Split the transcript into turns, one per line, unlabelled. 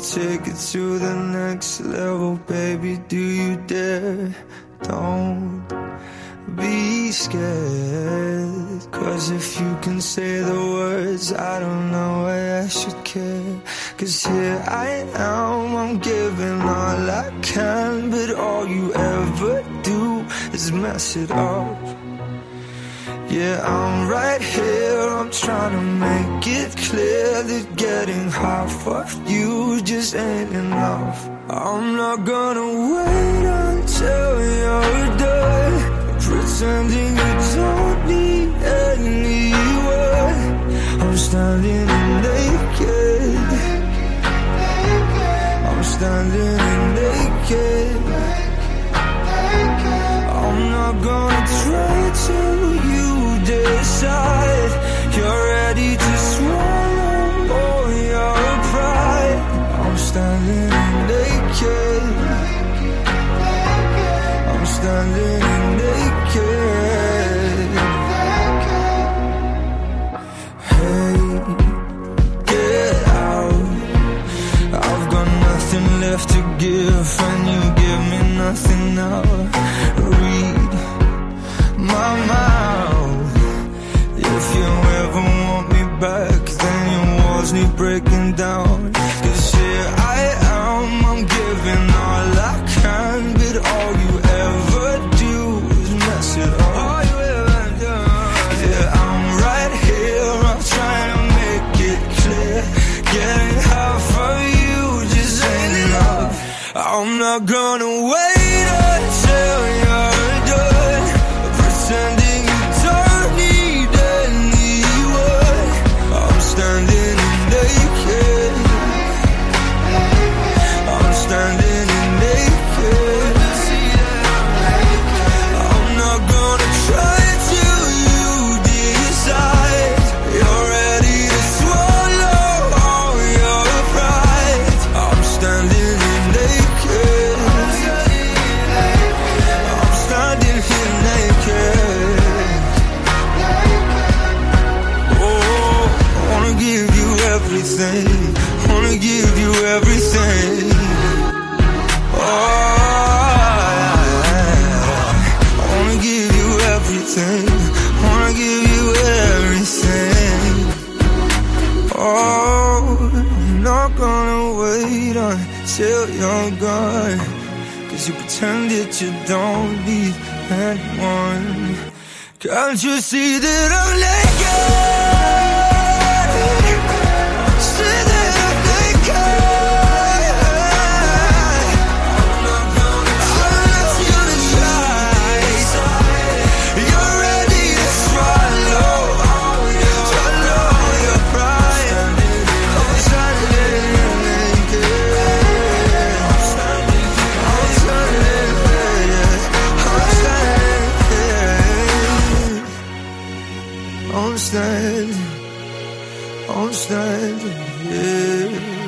take it to the next level, baby, do you dare? Don't be scared, 'cause if you can say the words, I don't know why I should care. 'Cause here I am, I'm giving all I can, but all you ever do is mess it up. Yeah, I'm right here, I'm trying to make it clear that getting half of you just ain't enough. I'm not gonna wait until you're done pretending you don't need anyone. I'm standing naked, I'm standing naked. I'm not gonna try till you decide you're ready to swallow all your pride. I'm standing naked, I'm standing naked. Hey, get out, I've got nothing left to give, and you give me nothing now. Read my mouth, if you ever want me back, then your walls need breaking down. 'Cause here I am, I'm giving all I can, but all you ever do is mess it up. All you ever do. Yeah, I'm right here, I'm trying to make it clear, getting half of you just ain't enough. I'm not gonna wait until you're done pretending you don't need anyone. I'm standing naked, I'm standing naked. I'm not gonna try till you decide you're ready to swallow all your pride. I'm standing naked, I'm standing here naked. Oh, I wanna give you everything, wanna give you everything. Oh, I wanna give you everything, wanna give you everything. Oh, I'm not gonna wait until you're gone, 'cause you pretend that you don't need anyone. Can't you see that I'm naked? See that I'm naked. I'm not gonna try. You're ready to swallow your pride. I'm standing naked, I'm standing naked. I'm standing, yeah.